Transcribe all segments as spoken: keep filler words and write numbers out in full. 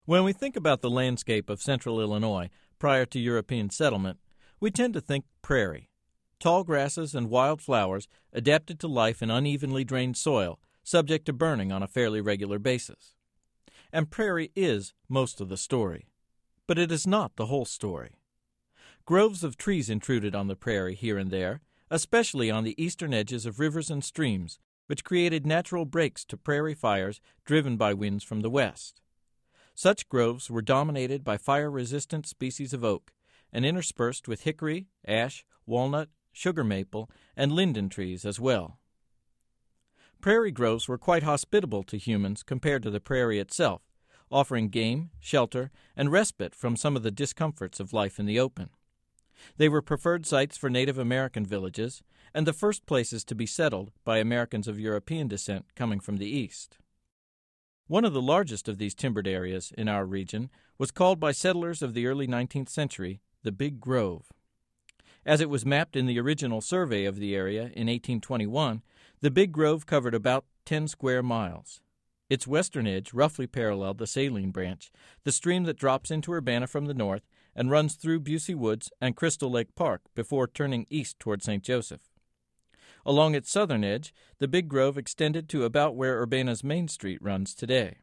When we think about the landscape of central Illinois prior to European settlement, we tend to think prairie. Tall grasses and wild flowers adapted to life in unevenly drained soil, subject to burning on a fairly regular basis. And prairie is most of the story. But it is not the whole story. Groves of trees intruded on the prairie here and there, especially on the eastern edges of rivers and streams, which created natural breaks to prairie fires driven by winds from the west. Such groves were dominated by fire-resistant species of oak and interspersed with hickory, ash, walnut, sugar maple, and linden trees as well. Prairie groves were quite hospitable to humans compared to the prairie itself, offering game, shelter, and respite from some of the discomforts of life in the open. They were preferred sites for Native American villages and the first places to be settled by Americans of European descent coming from the east. One of the largest of these timbered areas in our region was called by settlers of the early nineteenth century the Big Grove. As it was mapped in the original survey of the area in eighteen twenty-one, the Big Grove covered about ten square miles. Its western edge roughly paralleled the Saline Branch, the stream that drops into Urbana from the north and runs through Busey Woods and Crystal Lake Park before turning east toward Saint Joseph. Along its southern edge, the Big Grove extended to about where Urbana's Main Street runs today.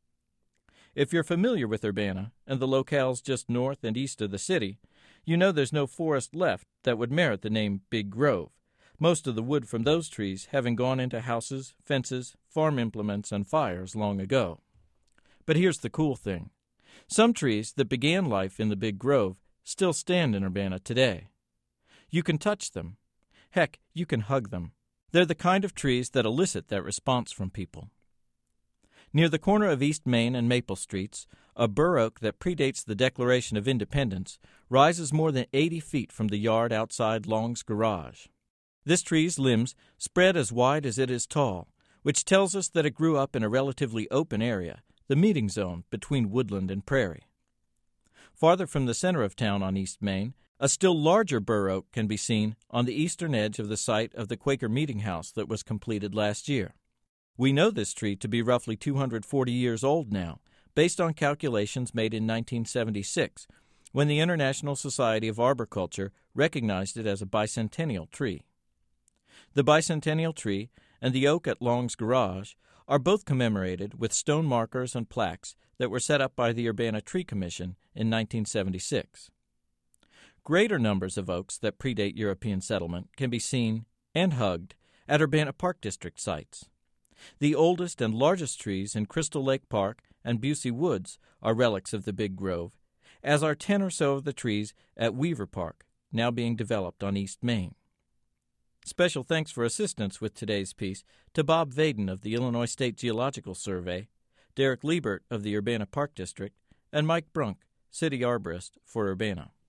If you're familiar with Urbana and the locales just north and east of the city, you know there's no forest left that would merit the name Big Grove, most of the wood from those trees having gone into houses, fences, farm implements, and fires long ago. But here's the cool thing. Some trees that began life in the Big Grove still stand in Urbana today. You can touch them. Heck, you can hug them. They're the kind of trees that elicit that response from people. Near the corner of East Main and Maple Streets, a bur oak that predates the Declaration of Independence rises more than eighty feet from the yard outside Long's garage. This tree's limbs spread as wide as it is tall, which tells us that it grew up in a relatively open area, the meeting zone between woodland and prairie. Farther from the center of town on East Main, a still larger bur oak can be seen on the eastern edge of the site of the Quaker Meeting House that was completed last year. We know this tree to be roughly two hundred forty years old now, based on calculations made in nineteen seventy-six, when the International Society of Arboriculture recognized it as a bicentennial tree. The bicentennial tree and the oak at Long's garage are both commemorated with stone markers and plaques that were set up by the Urbana Tree Commission in nineteen seventy-six. Greater numbers of oaks that predate European settlement can be seen and hugged at Urbana Park District sites. The oldest and largest trees in Crystal Lake Park and Busey Woods are relics of the Big Grove, as are ten or so of the trees at Weaver Park, now being developed on East Main. Special thanks for assistance with today's piece to Bob Vaden of the Illinois State Geological Survey, Derek Liebert of the Urbana Park District, and Mike Brunk, City Arborist for Urbana.